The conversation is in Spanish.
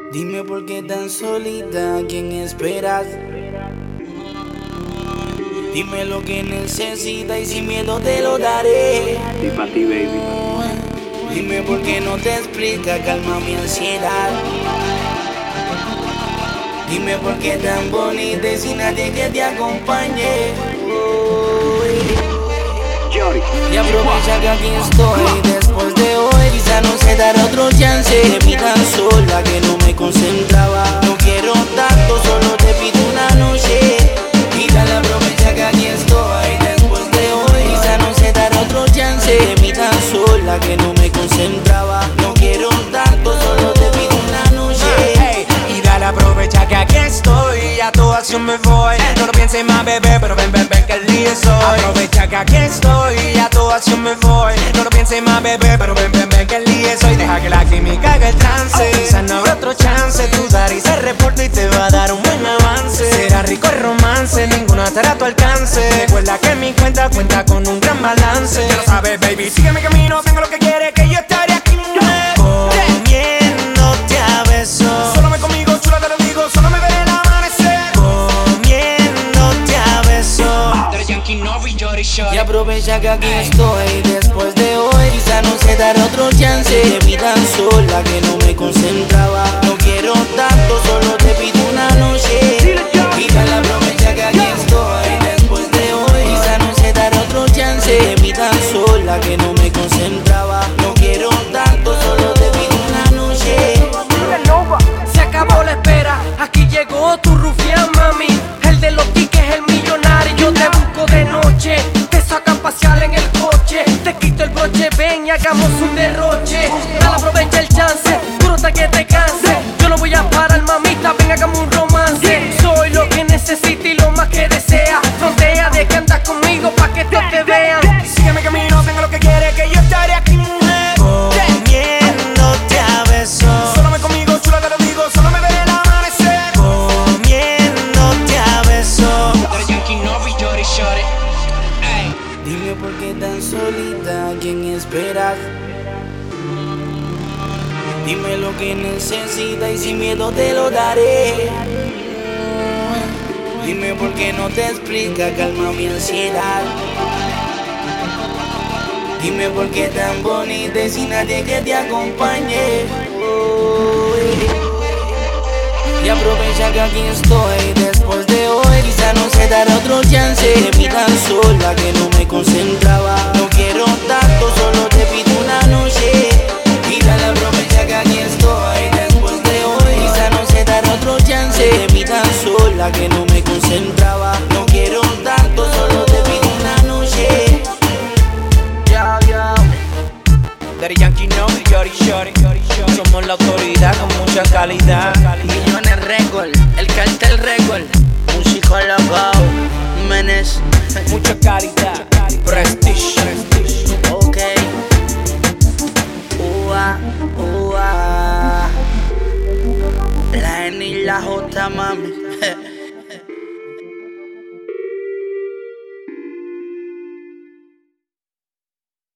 Dime por qué tan solita, ¿a quién esperas? Dime lo que necesitas y sin miedo te lo daré. Y pa' ti, baby. Dime por qué no te explica, calma mi ansiedad. Dime por qué tan bonita y sin nadie que te acompañe. Y aprovecha que aquí estoy después de hoy. Quizá no se dará otro chance. Vi tan sola que no me concentraba. No quiero tanto, solo te pido una noche. Y dale, aprovecha que aquí estoy después de hoy. Quizá no se dará otro chance. Vi tan sola que no me concentraba. No quiero tanto, solo te pido una noche. Y dale, aprovecha que aquí estoy. A tu acción me voy. No lo pienses más, bebé, pero ven, que el día es hoy. Aprovecha que aquí estoy. A tu acción me voy. No lo pienses más, bebé, pero ven, que el día es hoy. Deja que la química haga el trance. Quizás no habrá otro chance. Tu dar y se reporta y te va a dar un buen avance. Será rico el romance, ninguna estará a tu alcance. Recuerda que mi cuenta con un gran balance. Ya lo sabes, baby, sigue mi camino. Tengo lo que quieres, que yo estaré aquí. Comiéndote a besos. Solo me conmigo, chula, te lo digo. Solo me veré el amanecer. Comiéndote a besos. Y aprovecha que aquí estoy después de hoy. Quizá no se dará otro chance. Vi tan sola que no me concentraba. No quiero tanto, solo te pido una noche. Y dale, aprovecha que aquí estoy después de hoy. Quizá no se dará otro chance. Vi tan sola que no me concentraba. No quiero tanto, solo te pido una noche. Se acabó la espera, aquí llegó tu rufián, mami. El de los tickets, el millonario. Yo te busco de noche, te sacan pasear en el coche. Te quito el broche, ven y hagamos un derroche. Dale, aprovecha el chance, duro hasta que te canse. Yo no voy a parar, mamita, ven, hagamos un romance. Soy lo que necesita y lo más que desea. Frontea de que andas conmigo pa' que todos te vean. Sigue mi camino, tengo lo que quieres, que yo estaré aquí, mujer. Comiéndote a besos. Solo me conmigo, chula, te lo digo. Solo me veré el amanecer. Comiéndote a besos. Dime por qué tan solita, ¿a quién esperas? Dime lo que necesitas y sin miedo te lo daré. Dime por qué no te explica, calma mi ansiedad. Dime por qué tan bonita y sin nadie que te acompañe. Y aprovecha que aquí estoy después de hoy. Quizá no se dará otro chance. Vi tan sola que no me concentraba. No quiero tanto, solo te pido una noche. Y dale, aprovecha que aquí estoy después de hoy. Quizá no se dará otro chance. Vi tan sola que no me concentraba. No quiero tanto, solo te pido una noche. Daddy Yankee no, Yori Shorty. Somos la autoridad con mucha calidad. Millones Record, el cartel Record. Músico loco, Menes. Mucha calidad. Prestige. Ok. Ua, ua. La N y la J, mami.